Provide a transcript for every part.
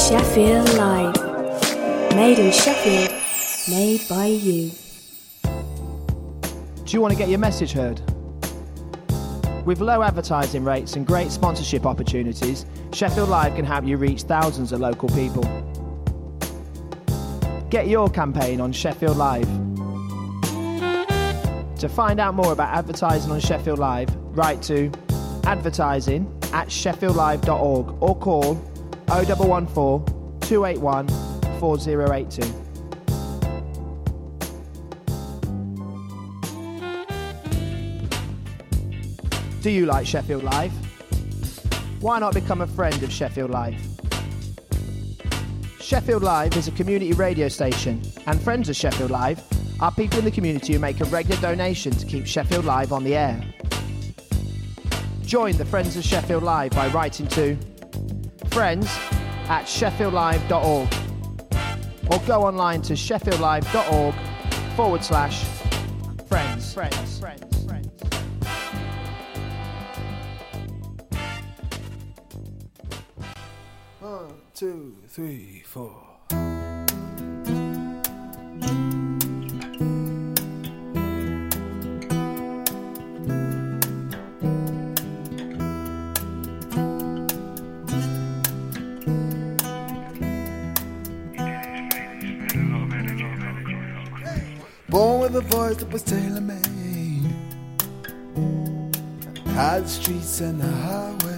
Sheffield Live. Made in Sheffield, made by you. Do you want to get your message heard? With low advertising rates and great sponsorship opportunities, Sheffield Live can help you reach thousands of local people. Get your campaign on Sheffield Live. To find out more about advertising on Sheffield Live, write to advertising@sheffieldlive.org or call 0114 281 4082. Do you like Sheffield Live? Why not become a friend of Sheffield Live? Sheffield Live is a community radio station, and friends of Sheffield Live are people in the community who make a regular donation to keep Sheffield Live on the air. Join the Friends of Sheffield Live by writing to friends@sheffieldlive.org or go online to sheffieldlive.org/friends. One, two, three, four. Born with a voice that was tailor-made, had the streets and the highways.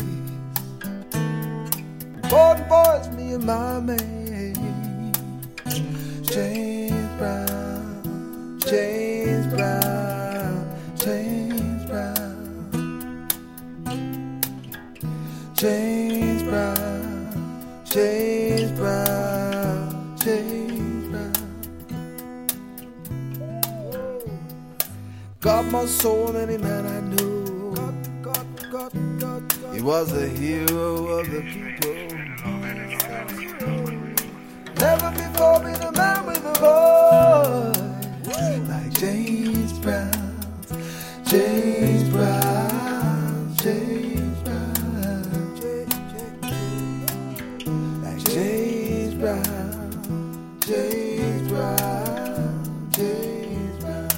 Born boys, me and my mate, James Brown, James Brown, James Brown, James Brown, James Brown, James Brown. Got more soul than any man I knew. He was the hero of the people. Never before been a man with a voice like James Brown, James Brown, James Brown, like James Brown, James Brown, James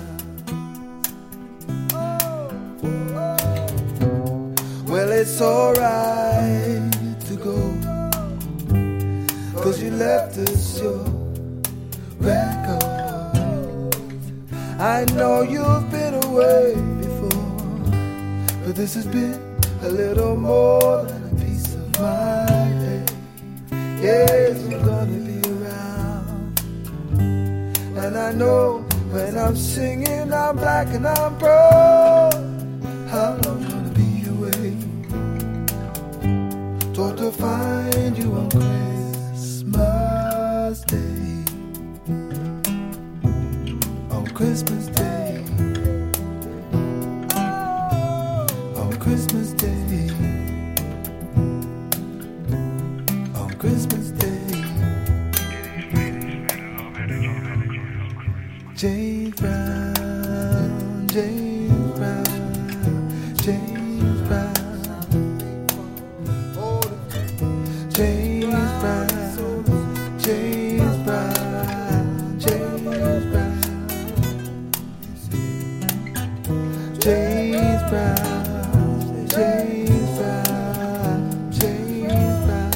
Brown. Well, it's alright to go, 'cause you left us your record. I know you've been away before, but this has been a little more than a piece of my day. Yes, you're gonna be around, and I know when I'm singing I'm black and I'm proud. How long gonna be away? Thought to find you on Christmas Day, on Christmas Day, on Christmas Day, on Christmas Day. James Brown, James Brown, James Brown, James Brown, James Brown, James Brown, James Brown, James Brown, James Brown,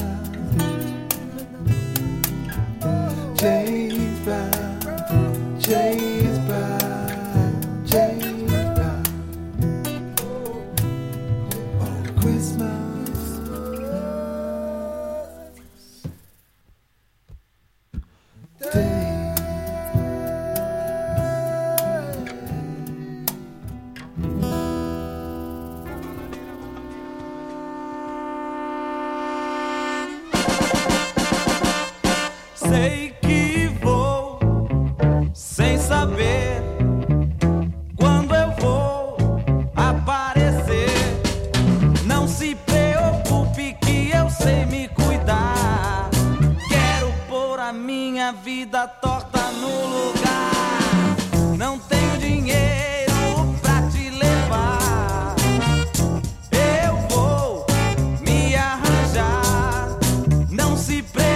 James Brown, James Brown, James Brown, on Christmas Day. Sei que vou sem saber quando eu vou aparecer. Não se preocupe que eu sei me cuidar. Quero pôr a minha vida torta no lugar. Não tenho dinheiro pra te levar. Eu vou me arranjar. Não se preocupe.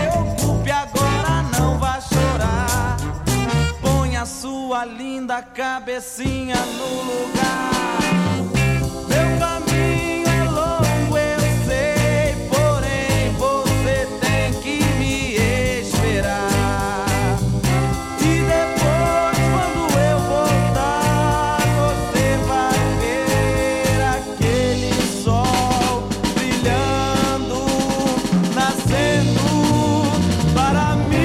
sua linda cabecinha no lugar. Meu caminho é longo, eu sei, porém você tem que me esperar. E depois, quando eu voltar, você vai ver aquele sol brilhando, nascendo para mim.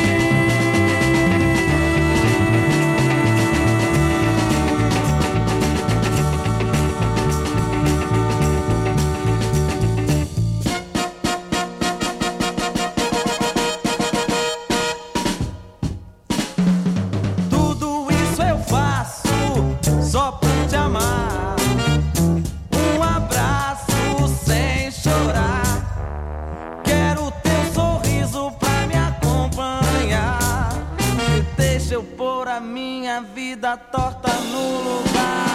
Tudo isso eu faço só por te amar. Um abraço sem chorar. Quero teu sorriso pra me acompanhar. E deixa eu pôr a minha vida torta no lugar.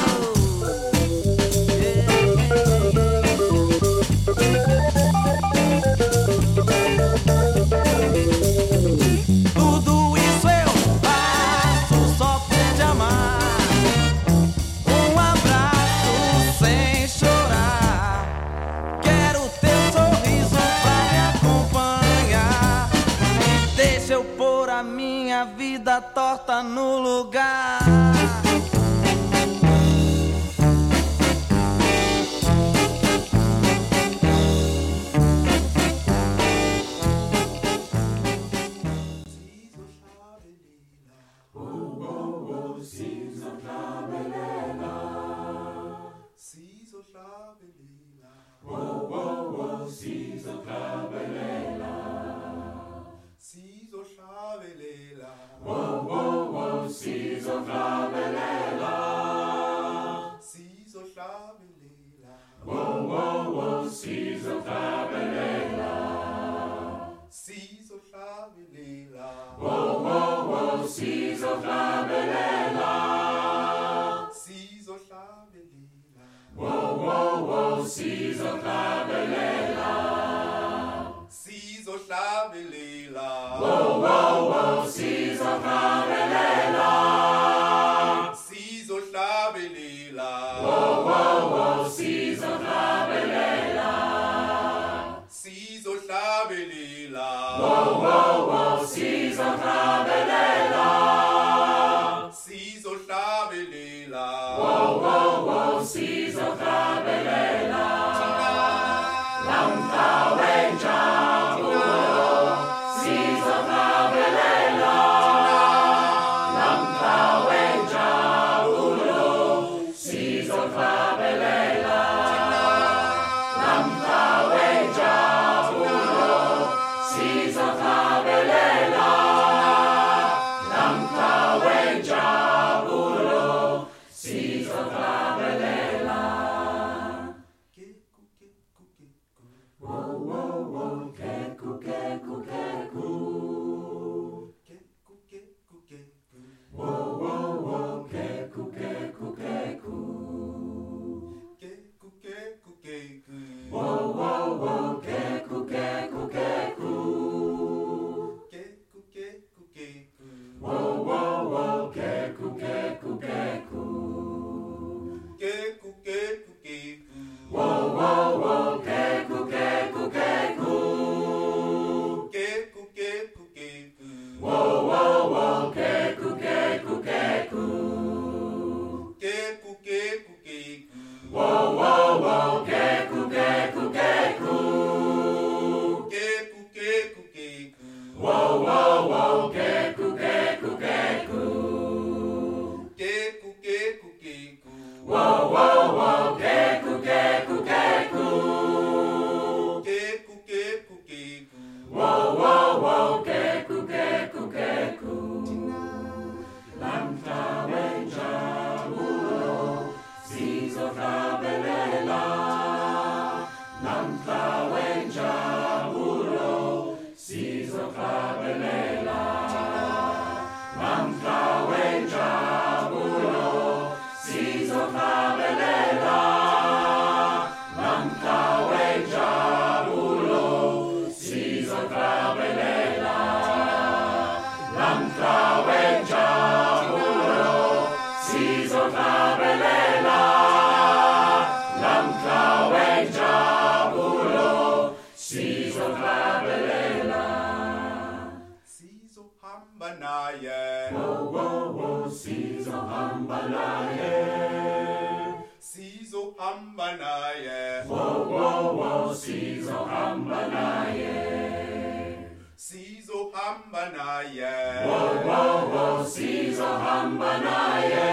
Tudo isso eu faço só por te amar. Um abraço sem chorar. Quero teu sorriso pra me acompanhar. E deixa eu pôr a minha vida torta no lugar. Lam Hambanaye. Whoa, whoa, whoa, Sizo Hambanaye. Sizo Hambanaye. Whoa, whoa, whoa, Sizo Hambanaye. Sizo Hambanaye. Whoa, whoa, whoa, Sizo Hambanaye.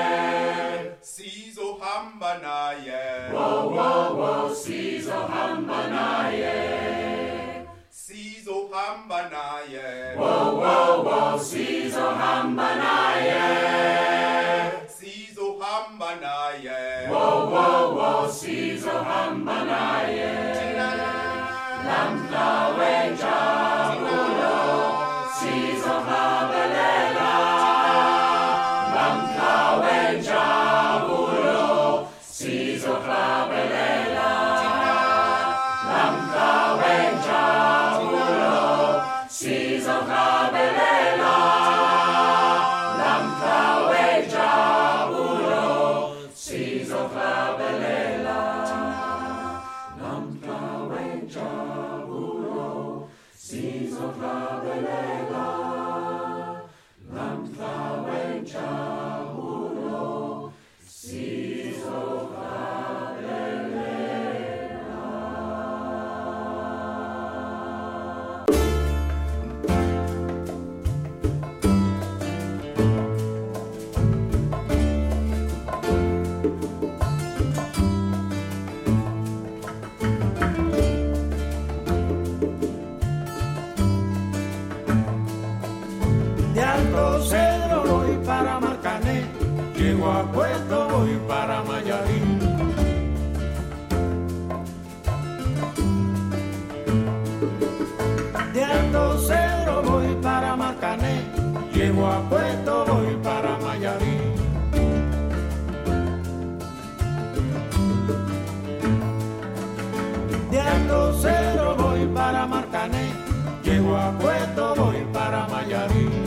Sizo Hambanaye. Whoa, whoa, whoa, Sizo Hambanaye. Sizo Hambanaye. Whoa, whoa, whoa, Sizo Hambanaye. Sizo Hambanaye. Whoa, whoa, whoa, Sizo Hambanaye. Lamka wenja ulo, Sizo Habelela. Lamka wenja ulo, Sizo Habelela. Lamka wenja ulo, Sizo Habelela. Lamka wenja ulo, Sizo Habelela. Lamka wenja ulo, Sizo Habelela. Lamka wenja ulo, Sizo De Alto Cedro voy para Marcané, llego a Puerto voy para Mayarín. De Alto Cedro voy para Marcané, llego a Puerto voy para Mayarín. De Alto Cedro voy para Marcané, llego a Puerto voy para Mayarín.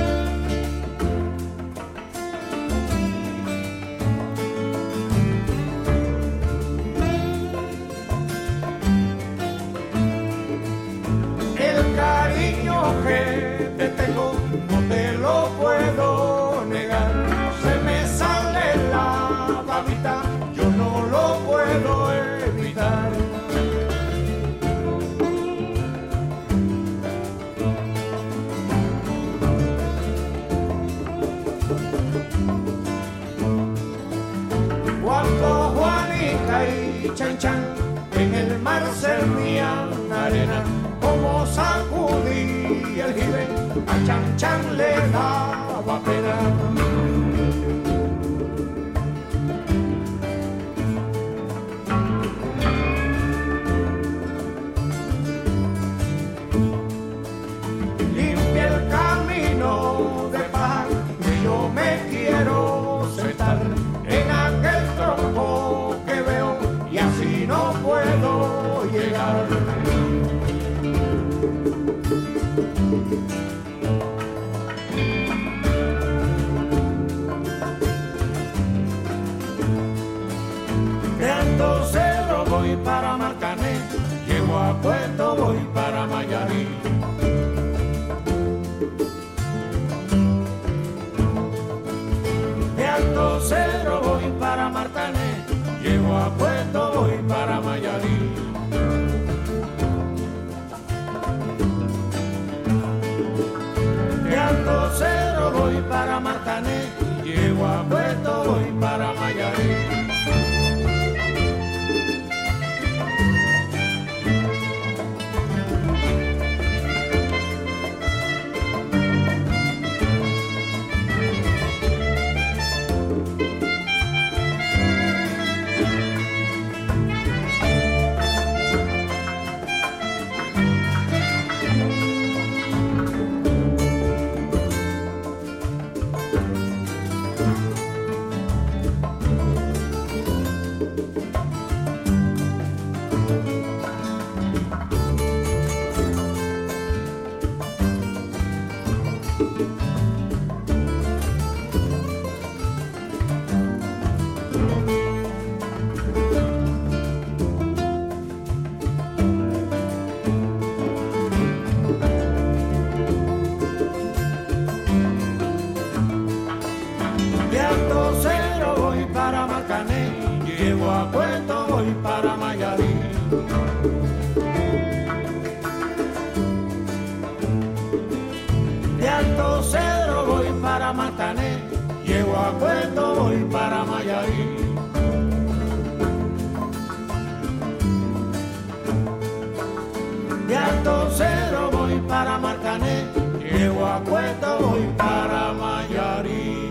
El cariño que te tengo no te lo puedo negar. Se me sale la babita, yo no lo puedo evitar. Cuando Juanita y Chan Chan en el mar servían arena, como sacudí el jibe, a Chan Chan le daba pena. Limpia el camino de paz, que yo me quiero sentar en aquel tronco que veo y así no puedo llegar. De Alto Cedro voy para Marcané, llego a Puerto voy para Mayarín. De Alto Cedro voy para Marcané, llego a Puerto voy para Mayarín. De Alto Cedro voy para Marcané, llego a Puerto voy para Mayarín. Alto Cedro voy para Marcané, llego a Puerto voy para Mayarí. De Alto Cedro voy para Marcané, llego a Puerto voy para Mayarí.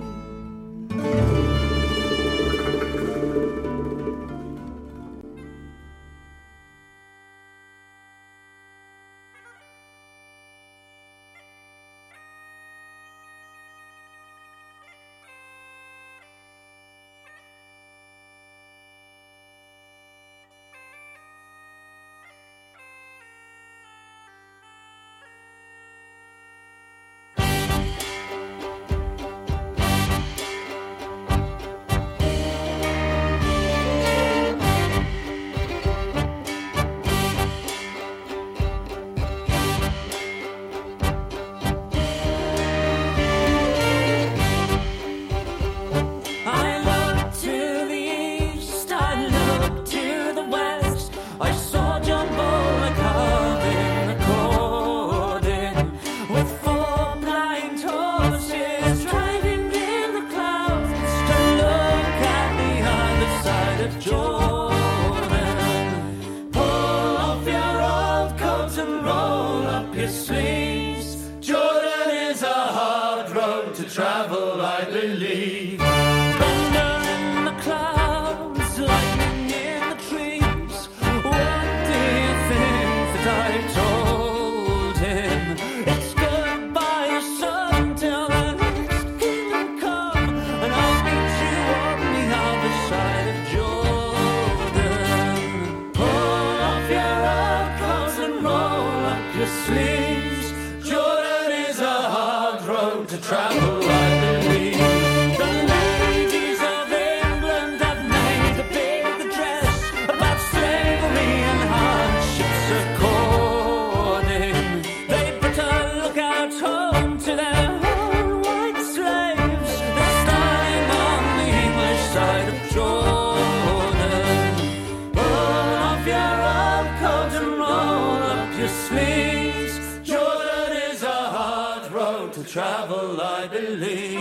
Travel, I believe.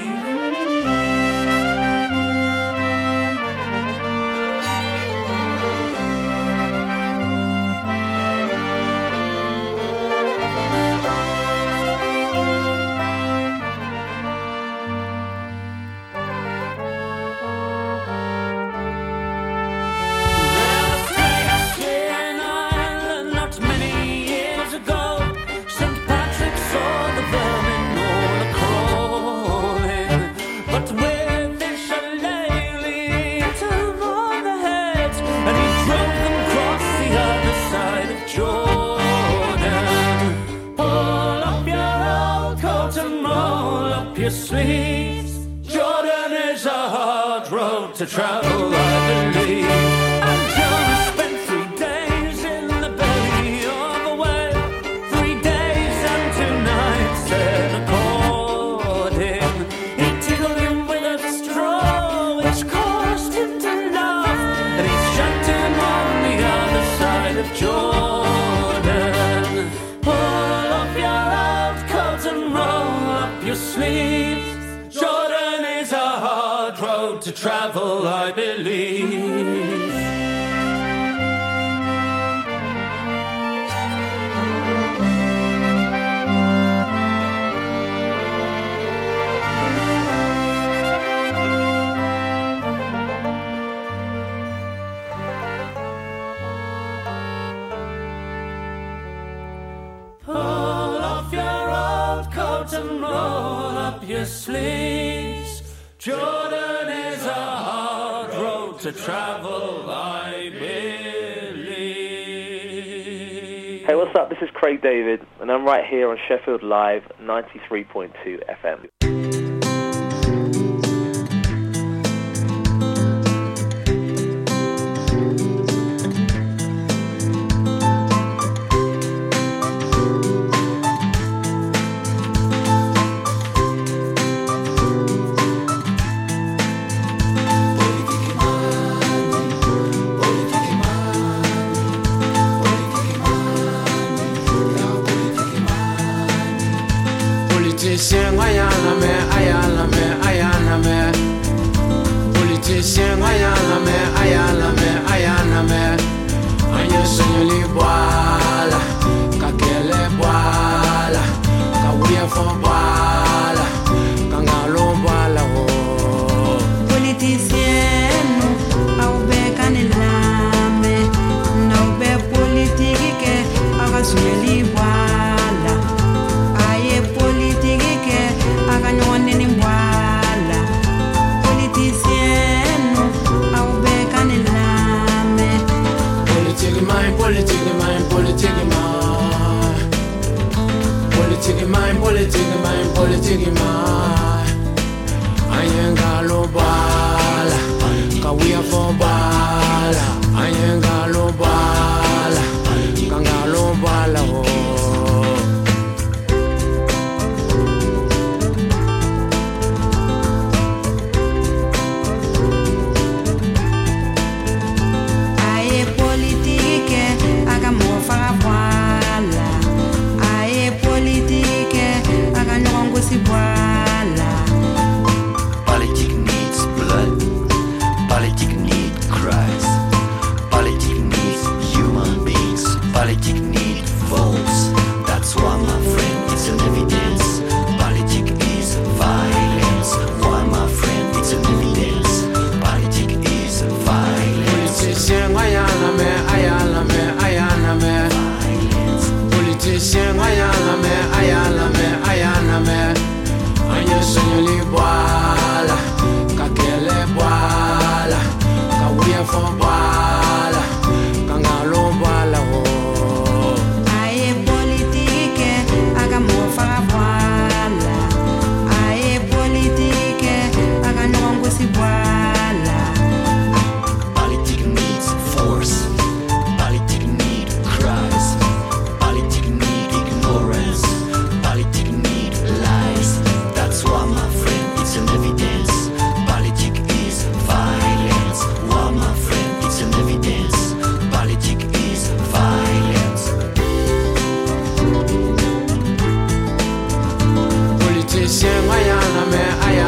To travel, I believe. And John spent 3 days in the belly of a whale, 3 days and 2 nights then according. He tickled him with a straw, which caused him to laugh, and he shut him on the other side of Jordan. Pull off your old coat and roll up your sleeves. Jordan is a hard road to travel, I believe. Pull off your old coat and roll up your sleeves. Jordan is a hard road to travel, I believe. Hey, what's up? This is Craig David, and I'm right here on Sheffield Live 93.2 FM. Politicien, ayana me. Politicien, ayana me. Anye senyoli boala, kakele boala, kawuye fon boala, kangalo boala ho. Politicien, au be kanilame, na be politique, aga senyoli boala. Aye politique, aga nyone ni boala. Politicien, au be kanilame. Politique mine. Ayengalo bala, kawia for bala. Ayengalo bala, kangalo bala ho. Aye politique, aga mo fara voila. Aye politique, aga nyongo si voila. Politic needs blood. Politic needs Christ. Politic needs human beings. Politic needs votes. That's why, my friend, it's an evidence. Politic is violence. Why, my friend, it's an evidence. Politic is violence. Politicien, ayana me. Politicien, ayana me. Anye senyoli boala, kakele boala, kawuye fon boala, kangalo boala ho. Aye politique, aga mo fara voila. Aye politique, aga nyongo si voila. Politic needs force. Politic needs Christ. Politic needs ignorance. Politic needs lies. That's why, my friend, it's an evidence. Politic is violence. Why, my friend, it's an evidence. Politic is violence. Politicien, ayana me.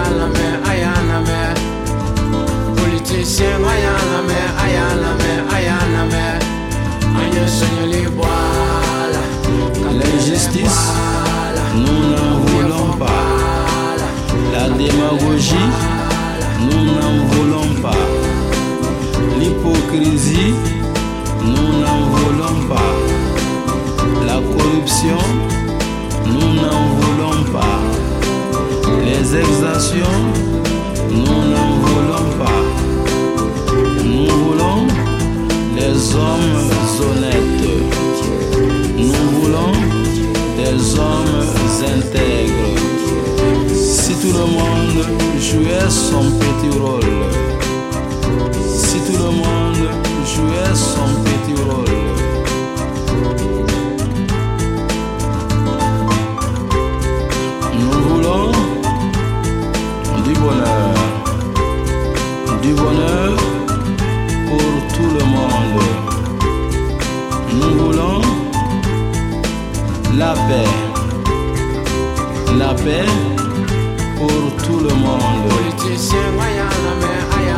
Politicien, ayana me. Anye senyoli boala, L'injustice, nous n'en voulons pas. La démagogie, nous n'en voulons pas. L'hypocrisie, nous n'en voulons pas. La corruption, nous n'en voulons pas. Les exactions, nous n'en voulons pas. Nous voulons des hommes honnêtes. Nous voulons des hommes intègres. Si tout le monde jouait son petit rôle, si tout le monde jouait son petit rôle, nous voulons du bonheur pour tout le monde. Nous voulons la paix pour tout le monde. politicien, ayana me.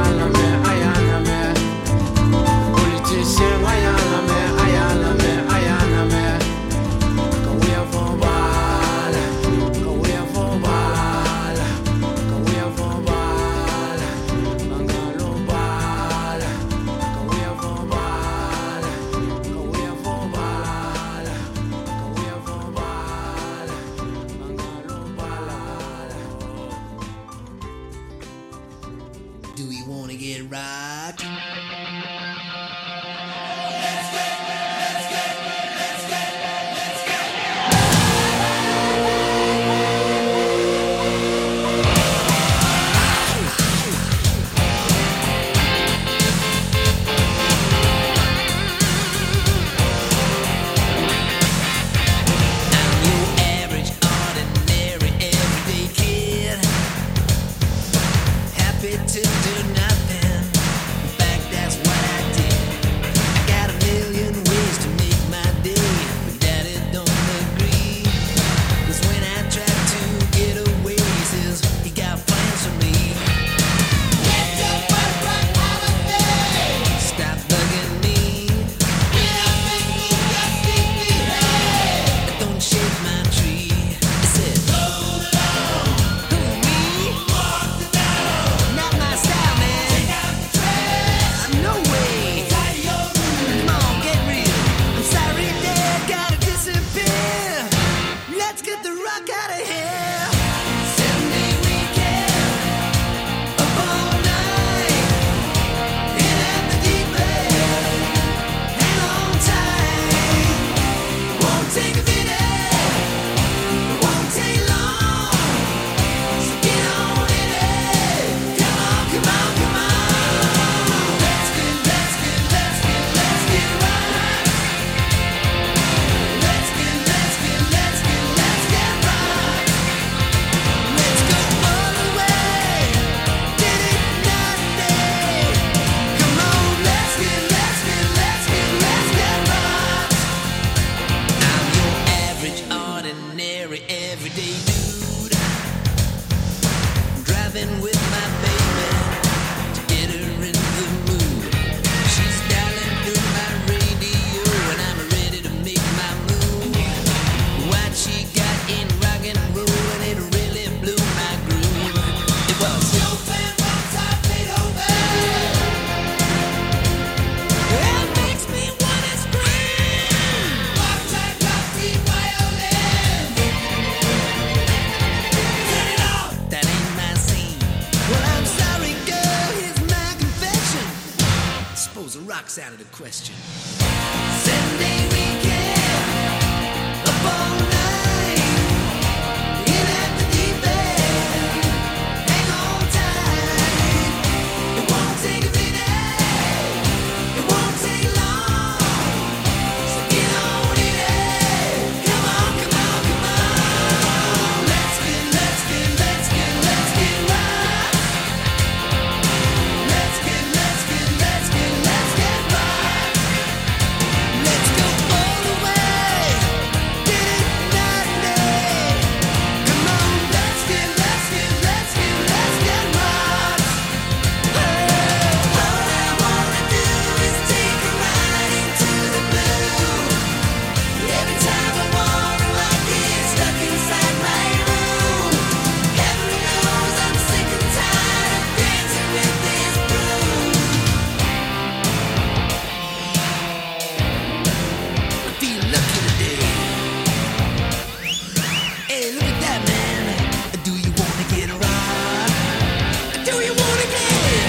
Politicien, ayana me. Kawuye fon boala, kawuye fon boala, kangalo boala, kawuye fon boala, kangalo boala, kangalo boala. Do we box out of the question. Sunday weekend, up all night, in at the deep end, hang on tight. It won't take a minute, it won't take long, so get on in it. Come on, come on, come on. Let's get right. Let's get right. Let's go all the way. Get it night and day. Come on, let's get right. All I wanna do is take a ride into the blue. Every time I wanna, I get stuck inside my room. Heaven knows I'm sick and tired of dancing with this broom. I feel lucky today. Hey, look at that, man. Do you wanna get right? Do you wanna get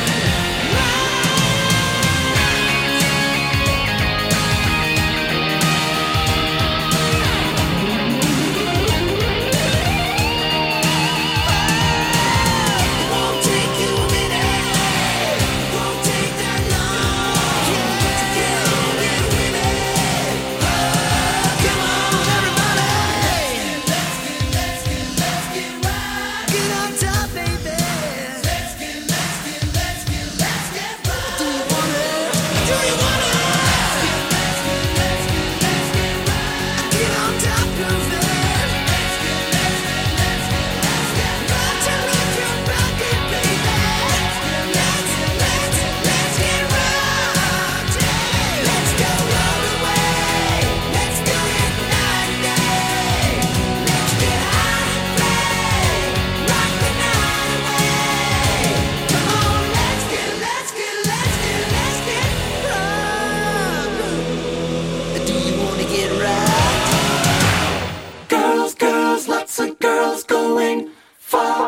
It won't take you a minute. Won't take that long. To get on in with it. Come on, everybody. Let's get right. Get on top, baby. Let's get right. Do you wanna? Get on top, girlfriend. Rock to rock your rocket, baby. Let's get right. Let's go all the way. Let's do it night and day. Let's get out and play. Rock the night away. Come on, let's get right. Do you wanna get right? Girls, lots of girls going far.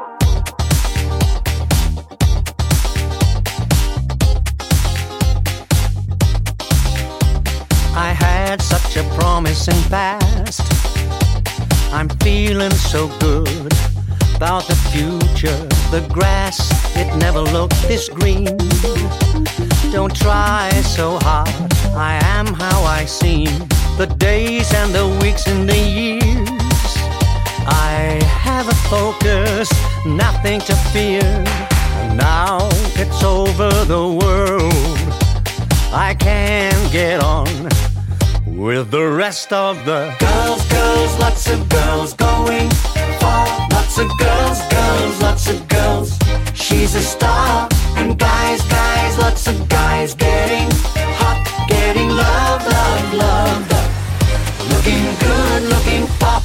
I had such a promising past. I'm feeling so good about the future. The grass, it never looked this green. Don't try so hard, I am how I seem. The days and the weeks and the years. I have a focus, nothing to fear. Now it's over the world. I can get on with the rest of the girls, lots of girls going far. Lots of girls, lots of girls. She's a star. And guys, lots of guys getting hot, getting love. Looking good, looking pop.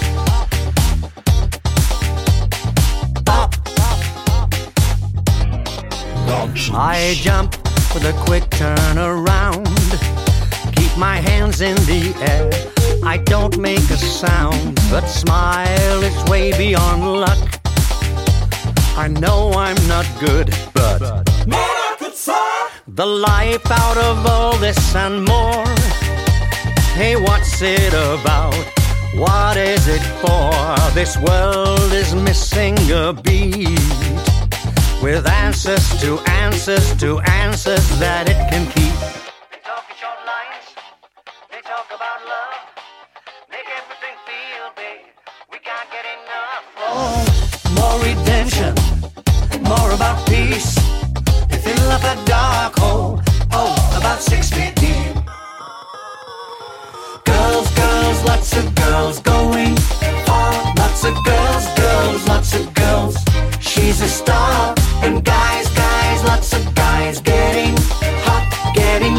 I jump with a quick turn around. Keep my hands in the air. I don't make a sound, but smile, it's way beyond luck. I know I'm not good, but the life out of all this and more. Hey, what's it about? What is it for? This world is missing a beat, with answers to answers to answers that it can keep. They talk in short lines, they talk about love, make everything feel big. We can't get enough. Oh, more redemption, more about peace. They fill up a dark hole, oh, about 6 feet deep. Girls, lots of girls going far. Lots of girls, lots of girls. She's a star. And guys, lots of guys getting hot, getting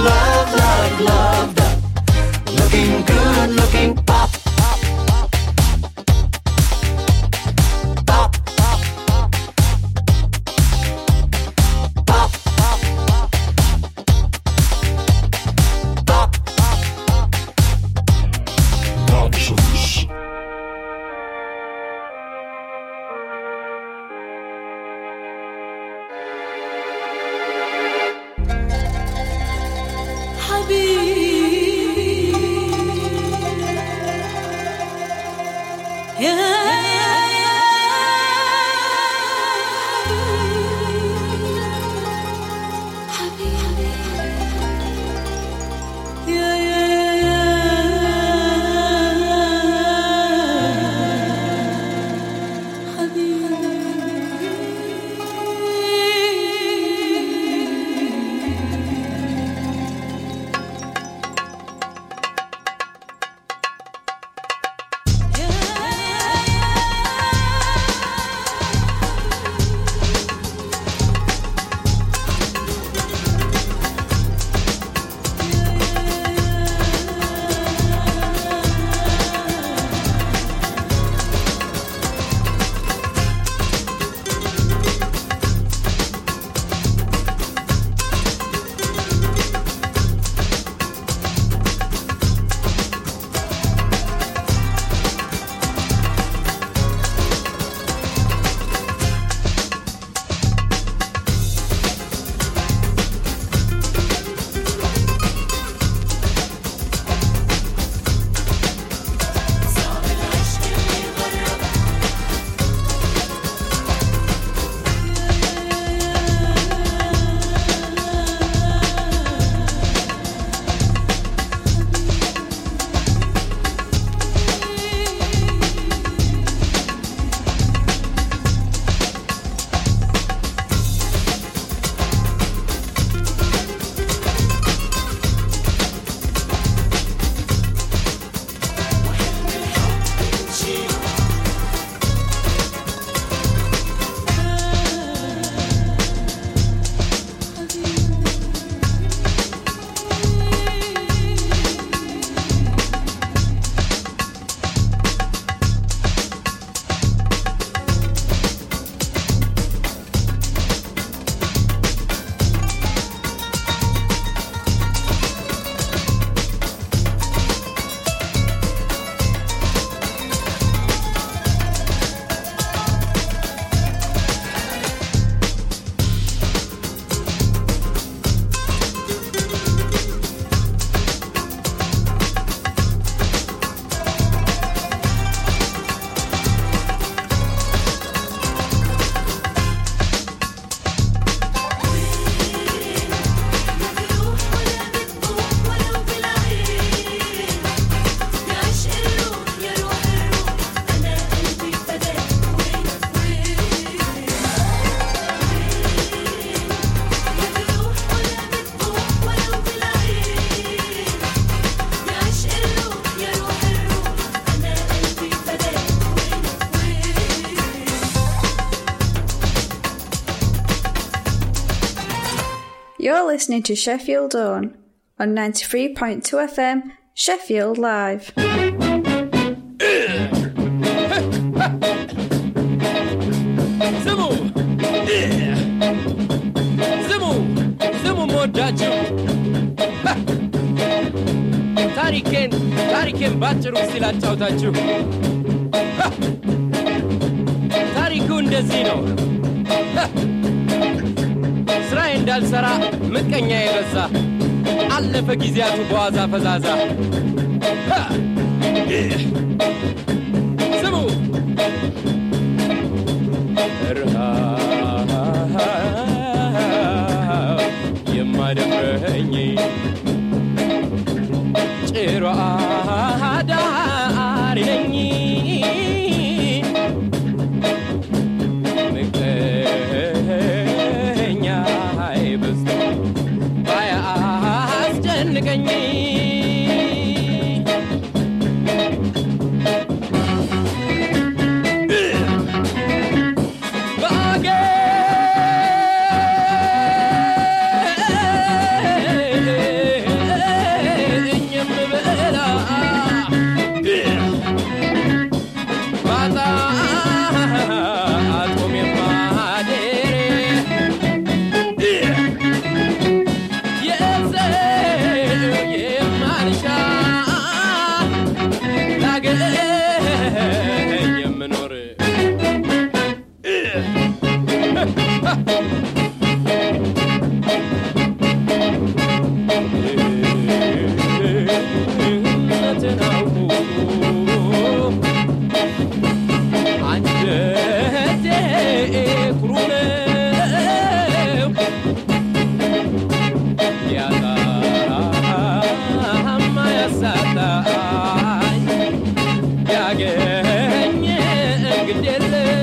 You're listening to Sheffield On 93.2 FM, Sheffield Live. Zemu modacho. Tariken ባጭሩ ሲላጫውታችሁ ታሪኩ እንደዚህ ነው። ስራዬ እንዳልሰራ ምቀኛ የበዛ አለፈ ጊዜያቱ በዋዛ ፈዛዛ ስሙ የማደምረኝ ጭሮ አዳሪ ነኝ ምቀኛ አይበዝቶ ባያስጨንቀኝ ያርገኝ ግዴለ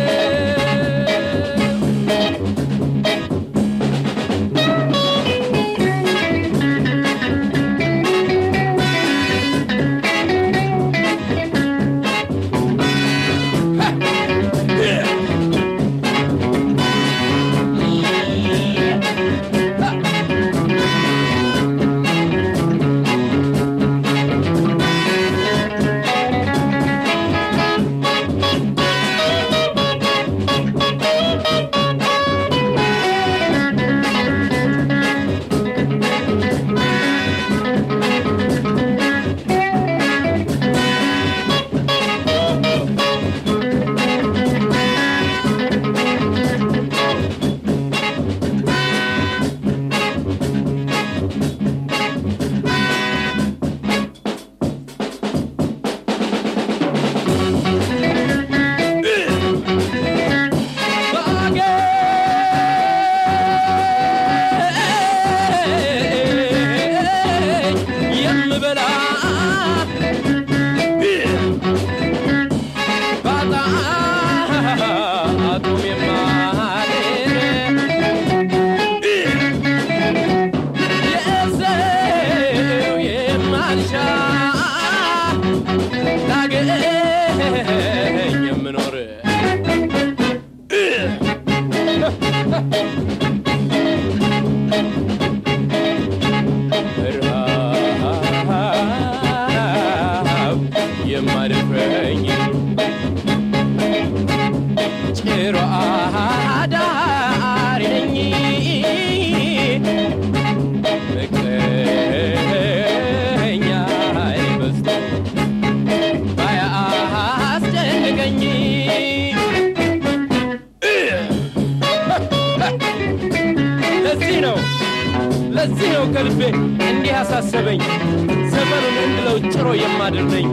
ለዚህ ነው ከልቤ እንዲህ አሳሰበኝ ዘመኑን እንድለው ጭሮ የማድርነኝ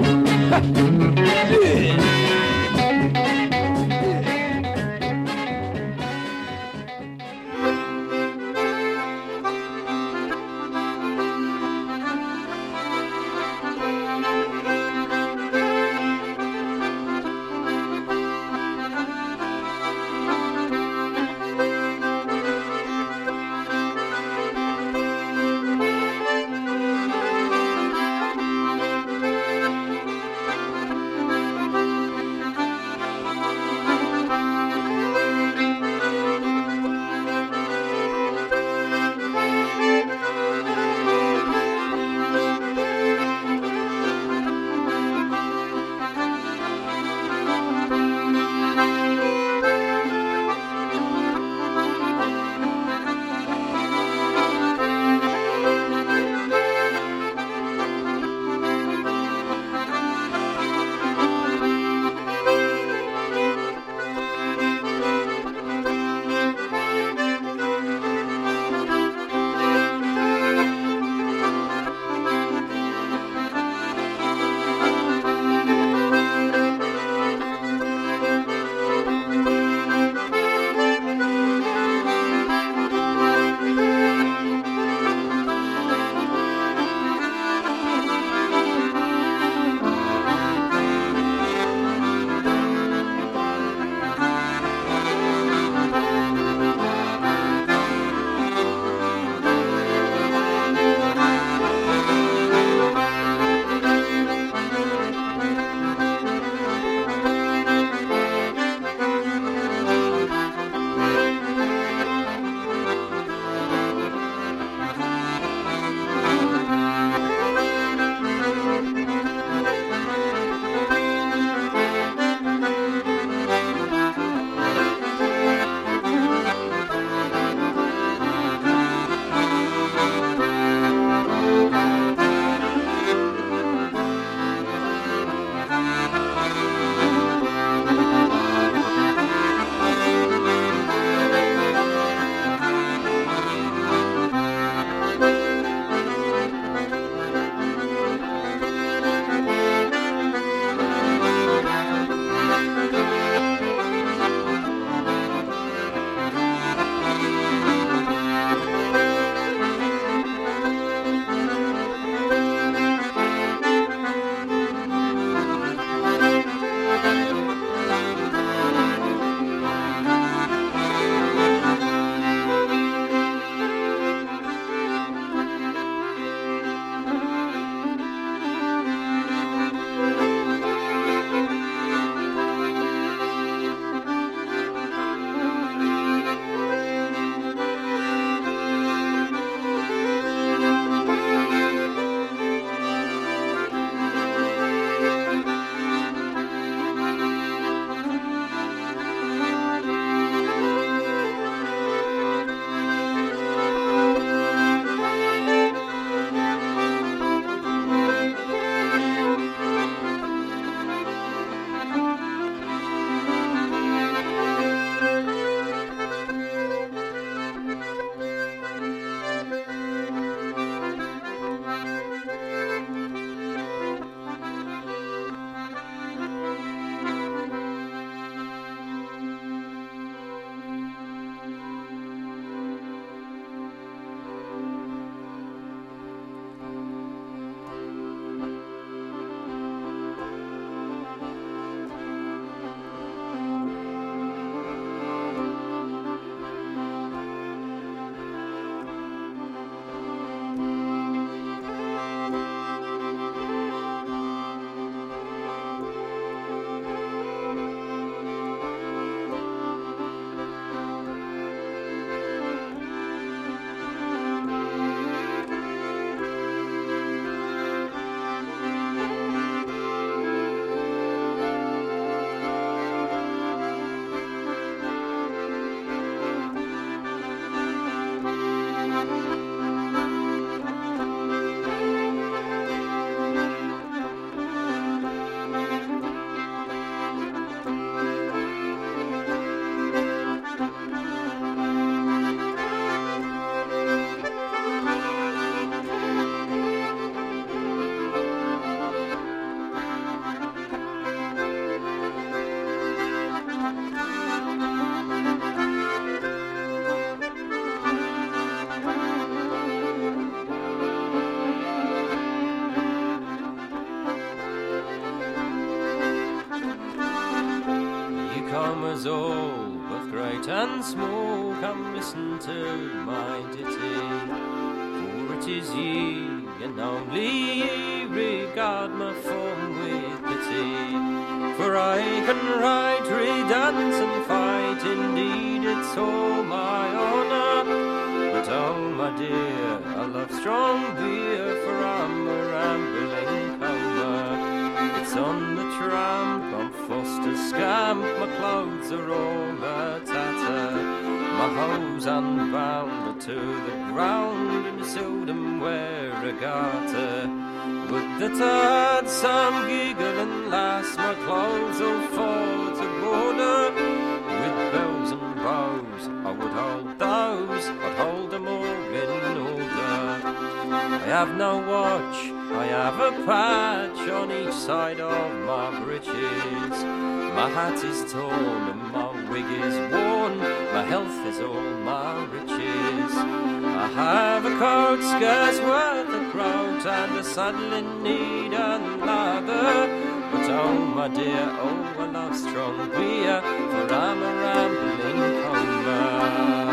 comers all, both great and small, come listen to my ditty. For it is ye, and only ye, regard my form with pity. For I can ride, dance and fight, indeed it's all my honour. But oh my dear, I love strong beer, for I'm a rambling comer. It's on the tramp, I'm forced to scamp, my clothes are all a tatter. My hose unbound to the ground, and seldom wear a garter. Would that I had some giggling lass, my clothes all fall to border. With bells and bows, I would hold those, I'd hold them all in order. I have no watch, I have a patch on each side of my breeches. My hat is torn and my wig is worn, my health is all my riches. I have a coat scarce worth a groat, and a saddle in need and leather. But oh my dear, oh I love strong beer, for I'm a rambling comer.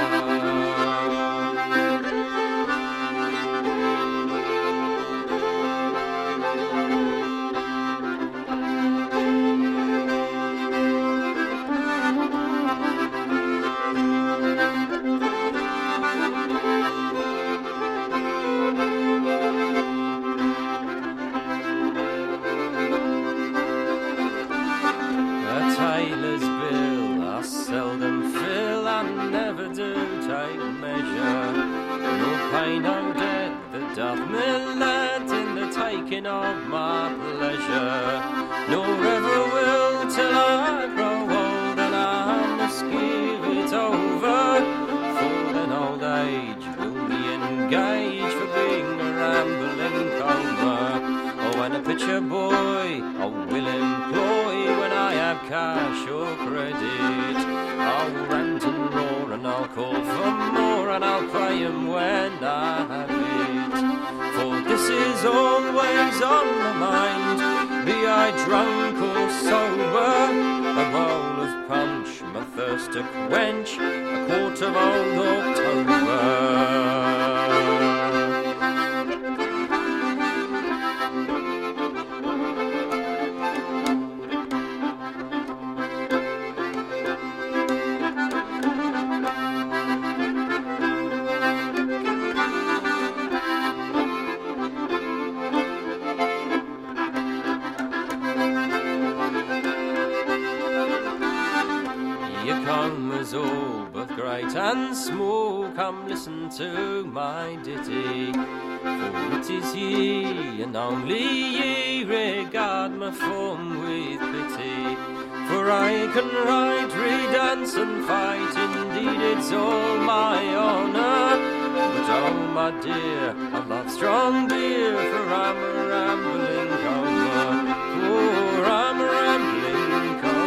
Of my pleasure, nor ever will till I grow old, and I must give it over. For then old age will be engaged for being a rambling comer. Oh, when a pitcher boy I will employ, when I have cash or credit, I'll rant and roar and I'll call for more, and I'll pay him when I have it. For this is always on my mind, be I drunk or sober. A bowl of punch, my thirst to quench, a quart of old October. All both great and small, come listen to my ditty. For it is ye, and only ye, regard my form with pity. For I can ride, dance and fight, indeed it's all my honour. But oh my dear, I love strong beer, for I'm a rambling comer. For I'm a rambling comer.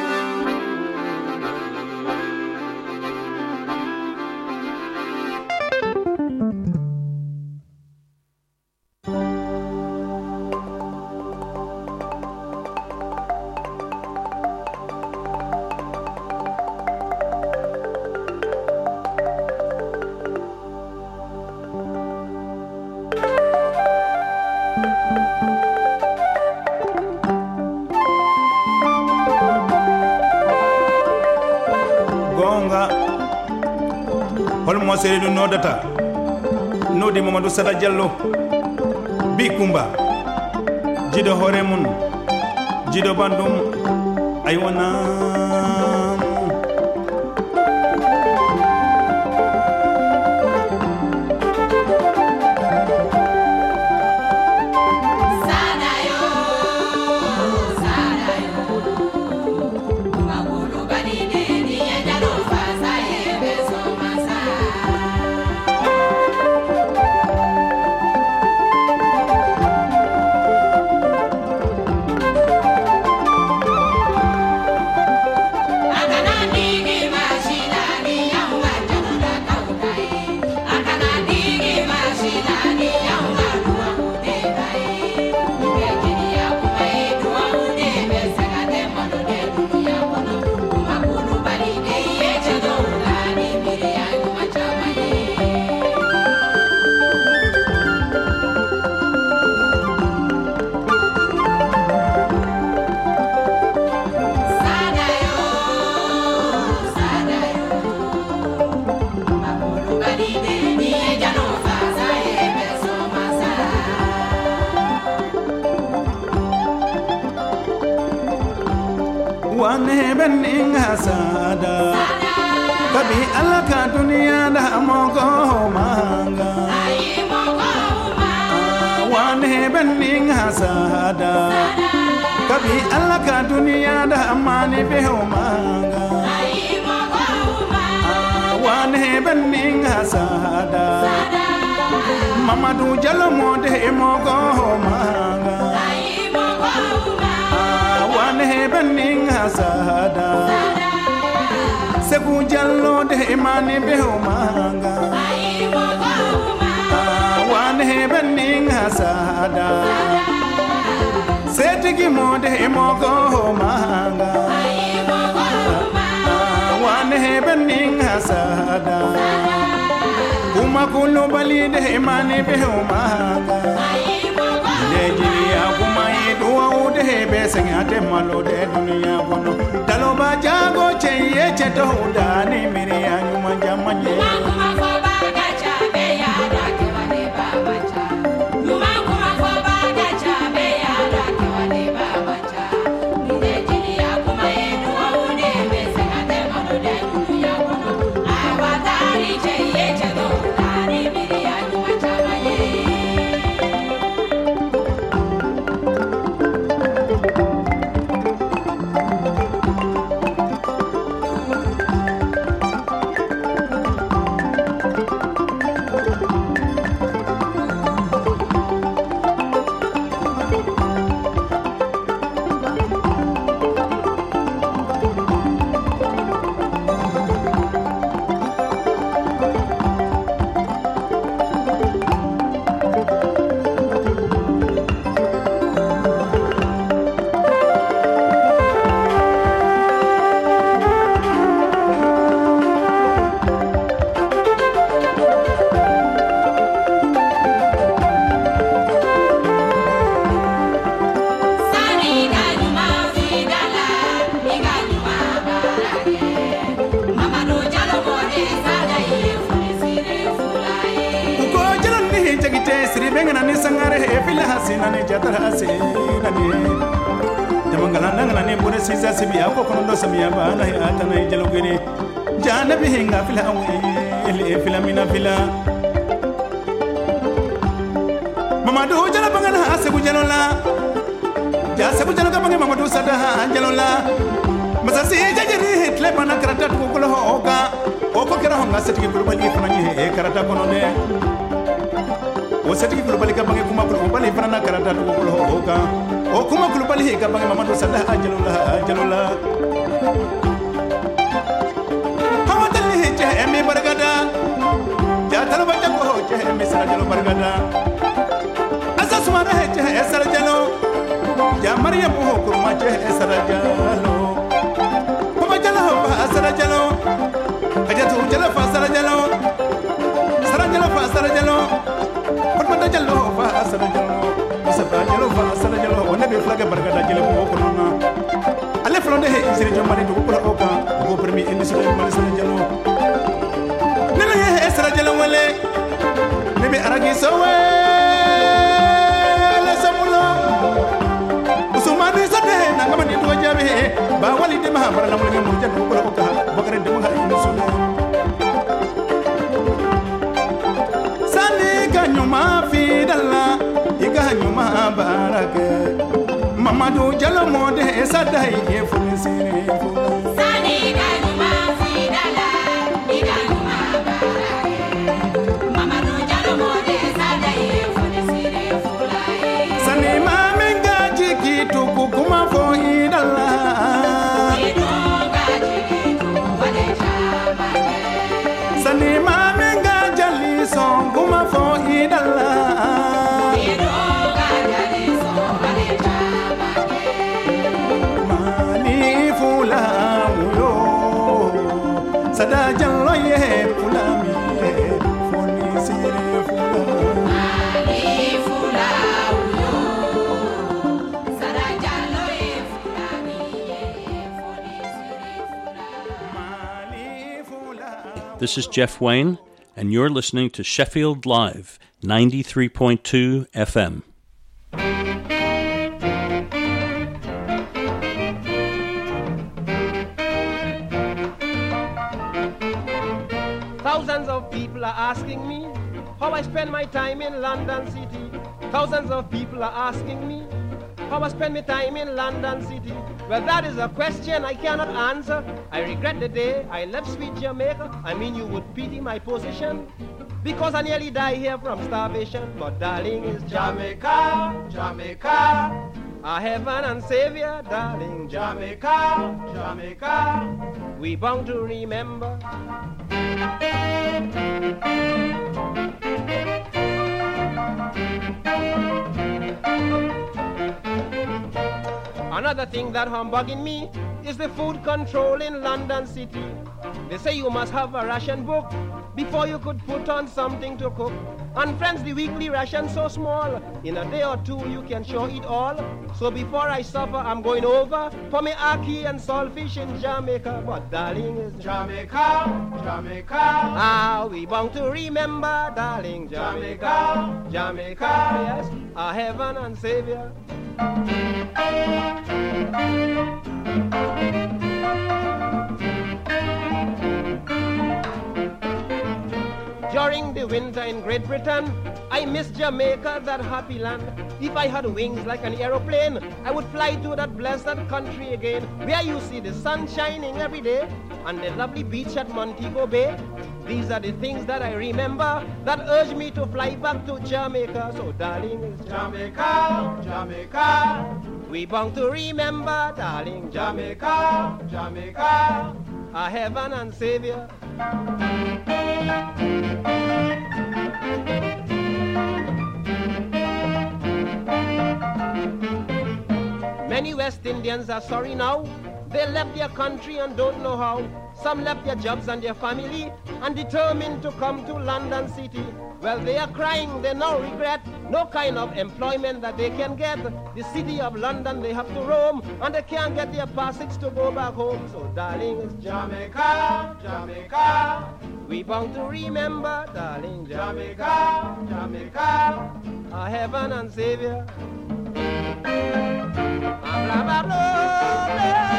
holmo seredu nodata nodi Mamadou Sada Diallo bi Kumba jido hore mun jido bandum ay wona wane bening hasada kabi alaka dunia da mogo manga wane bening hasada kabi alaka dunia da mani beho manga wane bening hasada Mamadou Jallow mode mogo manga wane bening hasada Seku Jallow de mani beho manga wane bening hasada Setigi mode mogo manga wane bening hasada Kuma kulu bali de mani beho manga Nigeria kuma idua ude besengate malo de dunia kono Taloba jago cheye cheto udani miri anyuma jamanye Kuma foba gacha be ya rake wale baba cha Kuma foba gacha be ya rake wale baba cha Nigeria kuma idua ude besengate malo de dunia kono Awatari cheye cheto udani miri anyuma jamanye Mamadou Jallow bangana Seku Jallow la ja Seku Jallow ka bangi Mamadou Sada Jallow la masasi jajiri hitle bana karata ko ko hoga o ko kera honga setiki ko bali fanani e karata kono ne o setiki ko bali ka bangi kuma ko bali fanana karata ko ko hoga o kuma ko bali ka bangi Mamadou Sada Jallow la hawadali je emi bargada ja talaba ko je emi Sada Jallow bargada Asasumana je Sada Jallow ja Maryam ho kurma je Sada Jallow Papa Jallow fa Sada Jallow Ajatu Jallow fa Sada Jallow Sada Jallow fa Sada Jallow Papa Jallow fa Sada Jallow Musa Jallow fa Sada Jallow on nabi flaga bargada Jallow ko nona ale flonde he insiri jomari do ko oka ko permi industrie mal Sada Jallow nana he Sada Jallow wale nabi aragi sowe ngamani to jabe ba wali de ma bara na mo ngam jaddu ko ko bakare de ma ina sunu sani ganyuma fi dalla iganyuma barake Mamadou Jallow mode sadai e funisire sani ganyuma fi dalla iganyuma barake Mamadou Jallow mode sadai e funisire sani ma menga jiki to kuma fo idalla sani ma menga jali son kuma fo idalla mani fula muyo Sada Jallow ye fula mi foni sire fula mani fula muyo Sada Jallow ye fula mi foni sire fula. This is Jeff Wayne, and you're listening to Sheffield Live, 93.2 FM. Thousands of people are asking me how I spend my time in London City. Thousands of people are asking me how I spend my time in London City. Well, that is a question I cannot answer. I regret the day I left sweet Jamaica. I mean, you would pity my position, because I nearly die here from starvation. But darling, is Jamaica, Jamaica, our heaven and savior, darling. Jamaica, Jamaica, we bound to remember. Another thing that humbugging me is the food control in London City. They say you must have a ration book before you could put on something to cook. And friends, the weekly ration so small, in a day or two you can sure eat all. So before I suffer, I'm going over for me ackee and saltfish in Jamaica. But darling, is Jamaica, Jamaica, ah, we bound to remember, darling. Jamaica, Jamaica, yes, our heaven and savior. During the winter in Great Britain, I miss Jamaica, that happy land. If I had wings like an aeroplane, I would fly to that blessed country again, where you see the sun shining every day and the lovely beach at Montego Bay. These are the things that I remember that urge me to fly back to Jamaica. So darling, it's Jamaica, Jamaica, we bound to remember, darling. Jamaica, Jamaica, our heaven and savior. Many West Indians are sorry now. They left their country and don't know how. Some left their jobs and their family and determined to come to London City. Well, they are crying, they now regret no kind of employment that they can get. The city of London they have to roam, and they can't get their passage to go back home. So darling, it's Jamaica, Jamaica, we bound to remember, darling. Jamaica, Jamaica, our heaven and savior. Blah, blah, blah, blah.